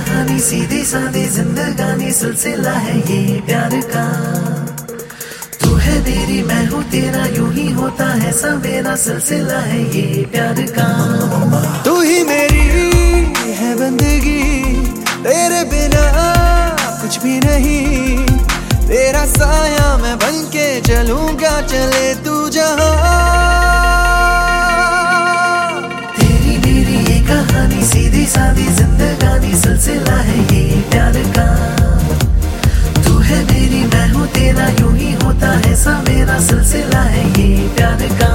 कहानी सीधी सादी जिंदगानी सिलसिला है ये प्यार का। तू है मेरी मैं हूँ तेरा यूं ही होता है सवेरा सिलसिला है ये प्यार का। तू ही मेरी है बंदगी तेरे बिना कुछ भी नहीं। तेरा साया मैं बनके चलूंगा चले तू जहां। तेरी मेरी ये कहानी सीधी सादी जिंदगानी सिलसिला है ये प्यार का। तू है मेरी मैं हूँ तेरा यूं ही होता है सवेरा सिलसिला है ये प्यार का।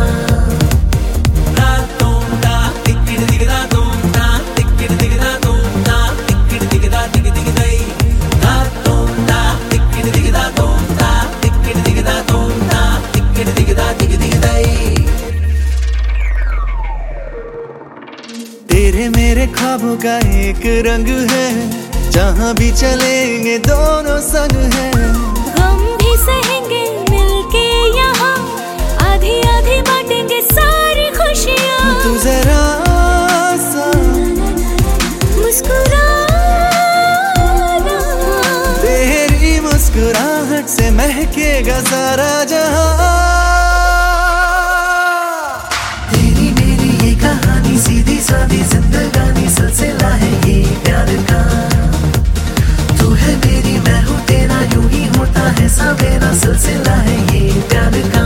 तेरे मेरे ख्वाबों का एक रंग है जहाँ भी चलेंगे दोनों संग है। हम भी सहेंगे मिलके यहाँ आधी आधी बांटेंगे सारी खुशियाँ। तू जरा सा मुस्कुराना तेरी मुस्कुराहट से महकेगा सारा जहाँ। सीधी सादी जिंदगानी सिलसिला है ये प्यार का। तू है मेरी मैं हूँ तेरा यूं ही होता है सवेरा सिलसिला है ये प्यार का।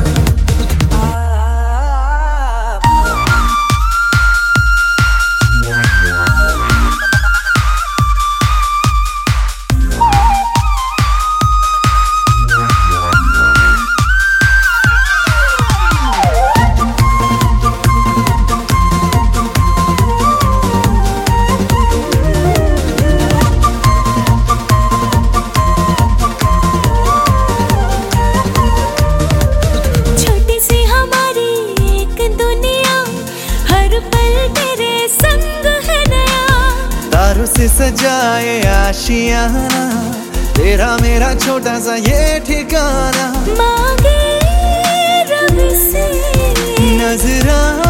तारों से सजाए आशियाना तेरा मेरा छोटा सा ये ठिकाना। मांगे रब से नजरा